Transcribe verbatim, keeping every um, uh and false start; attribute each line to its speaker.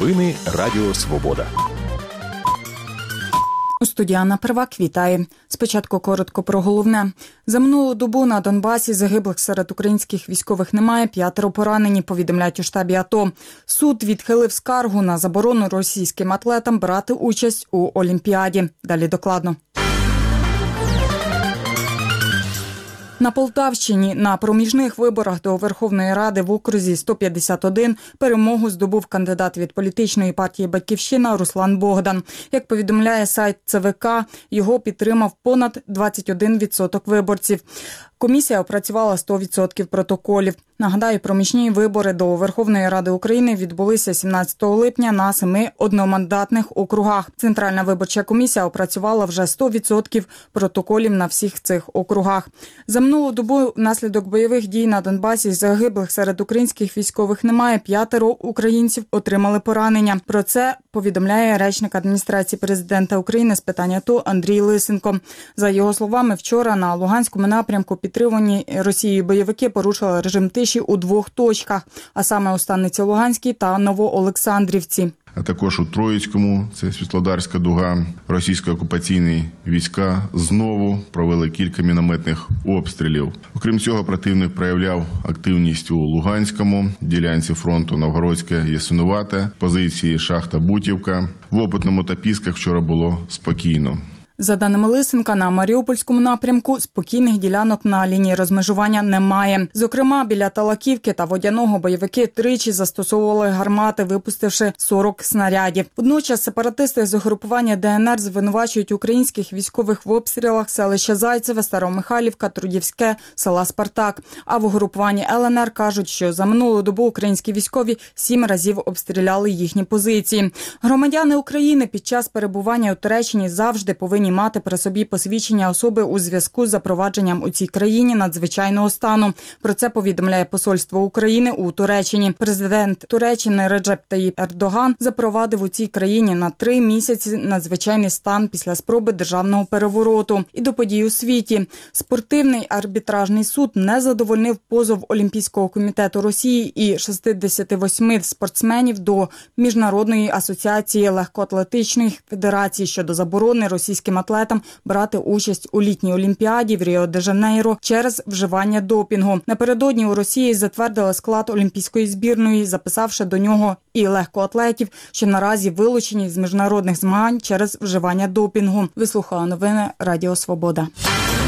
Speaker 1: Новини Радіо Свобода.
Speaker 2: У студії Анна Первак вітає. Спочатку коротко про головне. За минулу добу на Донбасі загиблих серед українських військових немає, п'ятеро поранені, повідомляють у штабі АТО. Суд відхилив скаргу на заборону російським атлетам брати участь у Олімпіаді. Далі докладно. На Полтавщині на проміжних виборах до Верховної Ради в окрузі сто п'ятдесят один перемогу здобув кандидат від політичної партії «Батьківщина» Руслан Богдан. Як повідомляє сайт ЦВК, його підтримав понад двадцять один відсоток виборців. Комісія опрацювала сто відсотків протоколів. Нагадаю, проміжні вибори до Верховної Ради України відбулися сімнадцятого липня на семи одномандатних округах. Центральна виборча комісія опрацювала вже сто відсотків протоколів на всіх цих округах. За минулу добу внаслідок бойових дій на Донбасі загиблих серед українських військових немає. П'ятеро українців отримали поранення. Про це повідомляє речник адміністрації президента України з питань АТО Андрій Лисенко. За його словами, вчора на Луганському напрямку підтримувані Росією бойовики порушили режим тиші у двох точках, а саме у Станиці Луганській та Новоолександрівці.
Speaker 3: А також у Троїцькому, це Світлодарська дуга, російсько-окупаційні війська знову провели кілька мінометних обстрілів. Окрім цього, противник проявляв активність у Луганському, ділянці фронту Новгородське-Ясинувате, позиції Шахта-Бутівка. В Опитному та Пісках вчора було спокійно.
Speaker 2: За даними Лисенка, на Маріупольському напрямку спокійних ділянок на лінії розмежування немає. Зокрема, біля Талаківки та Водяного бойовики тричі застосовували гармати, випустивши сорок снарядів. Водночас сепаратисти з угрупування ДНР звинувачують українських військових в обстрілах селища Зайцеве, Старомихайлівка, Трудівське, села Спартак. А в угрупуванні ЛНР кажуть, що за минулу добу українські військові сім разів обстріляли їхні позиції. Громадяни України під час перебування у Туреччині завжди повинні мати при собі посвідчення особи у зв'язку з запровадженням у цій країні надзвичайного стану. Про це повідомляє посольство України у Туреччині. Президент Туреччини Реджеп Таїп Ердоган запровадив у цій країні на три місяці надзвичайний стан після спроби державного перевороту. І до подій у світі. Спортивний арбітражний суд не задовольнив позов Олімпійського комітету Росії і шістдесят вісім спортсменів до Міжнародної асоціації легкоатлетичної федерації щодо заборони російським атлетам брати участь у літній Олімпіаді в Ріо-де-Жанейро через вживання допінгу. Напередодні у Росії затвердили склад олімпійської збірної, записавши до нього і легкоатлетів, що наразі вилучені з міжнародних змагань через вживання допінгу. Ви слухали новини Радіо Свобода.